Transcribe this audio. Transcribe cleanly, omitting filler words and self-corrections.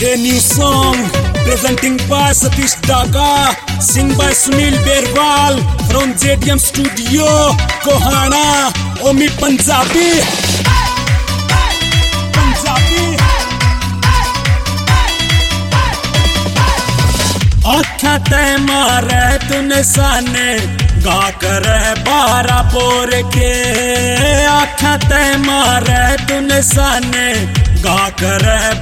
A new song presenting by Satish Daga, sing by Sunil Berwal from JDM Studio, Kohana, Omi Punjabi. आँखें ते मारे तूने साने गा कर 12 पोर के आँखें ते मारे तूने साने गा कर